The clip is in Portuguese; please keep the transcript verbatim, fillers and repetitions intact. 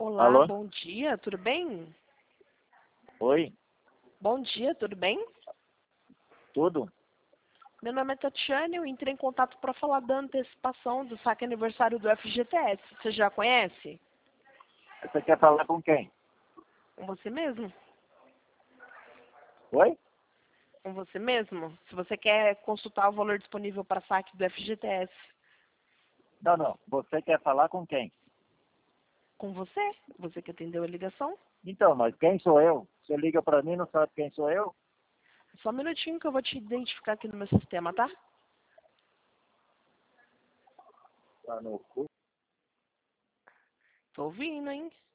Olá, Alô? bom dia, tudo bem? Oi? Bom dia, tudo bem? Tudo? Meu nome é Tatiane, eu entrei em contato para falar da antecipação do saque aniversário do F G T S. Você já conhece? Você quer falar com quem? Com você mesmo? Oi? Com você mesmo? Se você quer consultar o valor disponível para saque do F G T S. Não, não. Você quer falar com quem? Com você? Você que atendeu a ligação? Então, mas quem sou eu? Você liga pra mim e não sabe quem sou eu? Só um minutinho que eu vou te identificar aqui no meu sistema, tá? Tá no cu. Tô ouvindo, hein?